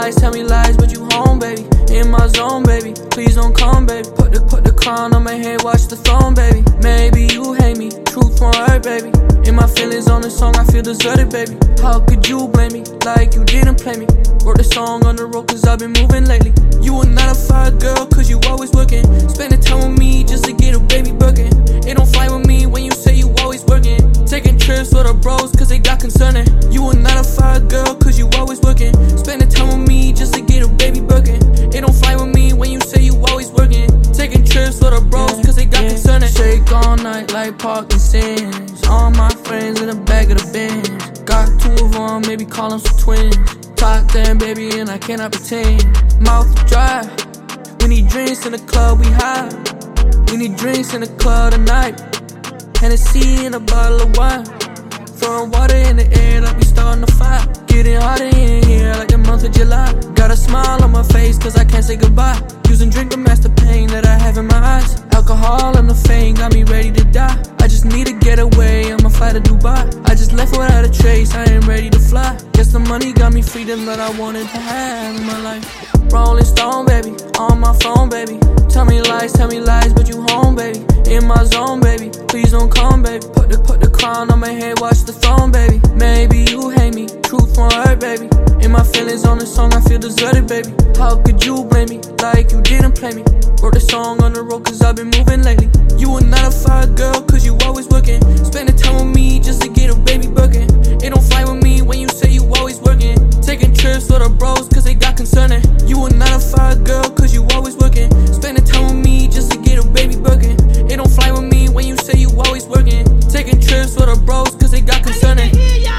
tell me lies, but you home, baby. In my zone, baby. Please don't come, baby. Put the crown on my head, watch the throne, baby. Maybe you hate me, truth won't hurt, baby. In my feelings on this song, I feel deserted, baby. How could you blame me, like you didn't play me? Wrote this song on the road, cause I've been moving lately. You are not a fire girl, cause you always working. Spending time with me just to get a baby bucking. It don't fly with me when you say you always working. Taking trips with the bros, cause they got concerning. You are not a fire girl, cause you always working. Spending time with me just to get a baby bucking. It don't fly with me when you say you always working. Taking trips with the bros, cause they got concerning. Shake all night like Parkinson's. All my friends in the back of the Benz. Got two of them, maybe call them some twins. Top 10, baby, and I cannot pretend. Mouth dry. We need drinks in the club, we high. We need drinks in the club tonight. Hennessy and a bottle of wine. Throwing water in the air like we starting a fire. Getting hotter in here like the month of July. Got a smile on my face cause I can't say goodbye. Using drink to mask the pain that I have in my eyes. Alcohol and the fame got me ready to die. I just need to get away, I'ma fly to Dubai. I just left without a trace, I ain't ready to fly. Guess the money got me freedom that I wanted to have in my life. Rolling Stone, baby, on my phone, baby. Tell me lies, but you home, baby. In my zone, baby, please don't come, baby. Put the crown on my head, watch the throne, baby. Maybe you hate me, truth won't hurt, baby. In my feelings on this song, I feel deserted, baby. How could you blame me, like you didn't play me? Wrote this song on the road cause I've been moving lately. You are not a fire girl cause you always working. Spending time with me just to get a baby bucking. It don't fly with me when you say you always working. Taking trips with the bros cause they got concerning. You are not a fire girl cause you always working. Spending time with me just to get a baby bucking. It don't fly with me when you say you always working. Taking trips with the bros cause they got concerning.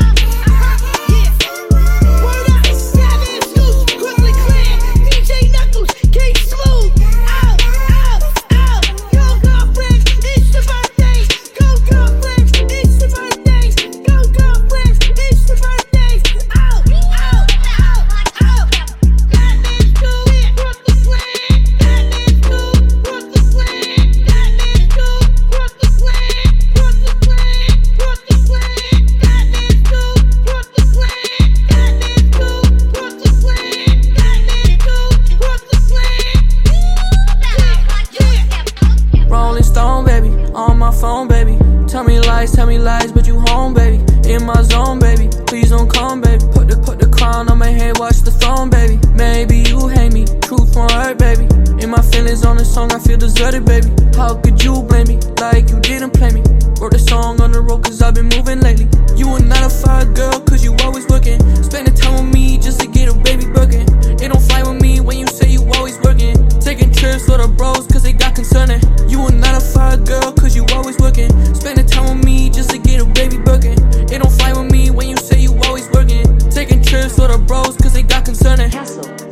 Phone, baby. Tell me lies, but you home, baby. In my zone, baby. Please don't come, baby. Put the crown on my head, watch the throne, baby. Maybe you hate me, truth won't hurt, baby. In my feelings on this song, I feel deserted, baby. How could you blame me, like you didn't play me? Wrote this song on the road cause I've been moving lately. You are not a fire girl cause you always working. Spending time with me just to get a baby bucking. It don't fly with me when you say you always working. Taking trips with the bros cause they got concerning. You are not a fire girl cause you always working. Spending time with me just to get a baby bucking. It don't fly with me when you say you always working. Taking trips with the bros cause they got concerning.